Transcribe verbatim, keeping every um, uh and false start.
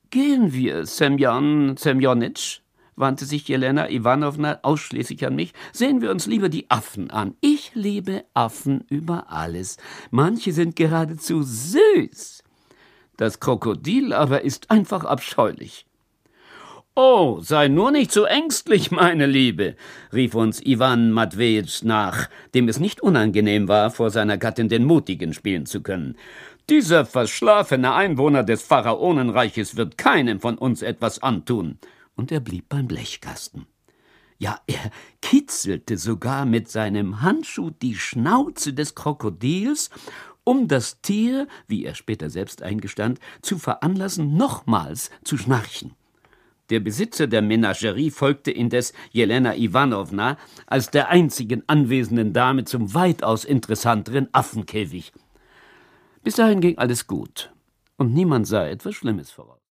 Gehen wir, Semjon Semjonitsch, wandte sich Jelena Iwanowna ausschließlich an mich, sehen wir uns lieber die Affen an. Ich liebe Affen über alles. Manche sind geradezu süß. Das Krokodil aber ist einfach abscheulich. »Oh, sei nur nicht so ängstlich, meine Liebe«, rief uns Iwan Matwejitsch nach, dem es nicht unangenehm war, vor seiner Gattin den Mutigen spielen zu können. »Dieser verschlafene Einwohner des Pharaonenreiches wird keinem von uns etwas antun.« Und er blieb beim Blechkasten. Ja, er kitzelte sogar mit seinem Handschuh die Schnauze des Krokodils, um das Tier, wie er später selbst eingestand, zu veranlassen, nochmals zu schnarchen. Der Besitzer der Menagerie folgte indes Jelena Iwanowna als der einzigen anwesenden Dame zum weitaus interessanteren Affenkäfig. Bis dahin ging alles gut, und niemand sah etwas Schlimmes voraus.